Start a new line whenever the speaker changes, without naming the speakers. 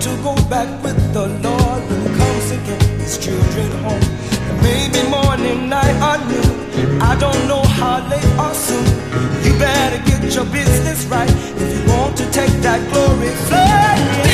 to go back with the Lord when He comes to get His children home. And maybe morning, night, or noon, I don't know how late or soon. You better get your business right if you want to take that glory flight.